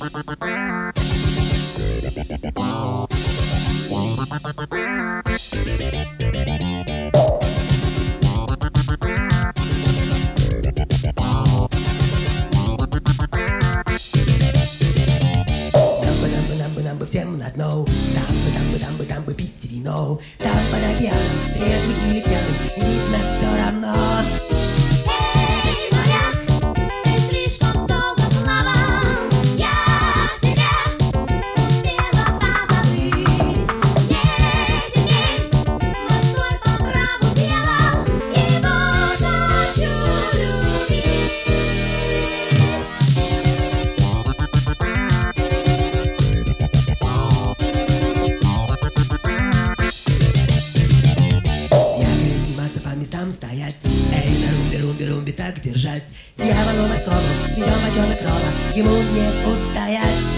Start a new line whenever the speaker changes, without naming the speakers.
Всем на дно. Дамбы, пить вино. Там под океаном, трезвый или пьяный, не видно все равно.
Эй, моряк, ты слишком долго плавал. Я тебя успела позабыть. Не теперь морской по праву дьявол, его хочу любить. Местам стоять, эй, на румбе так держать. Дьяволу морскому, снизем бочонок рома, ему не устоять.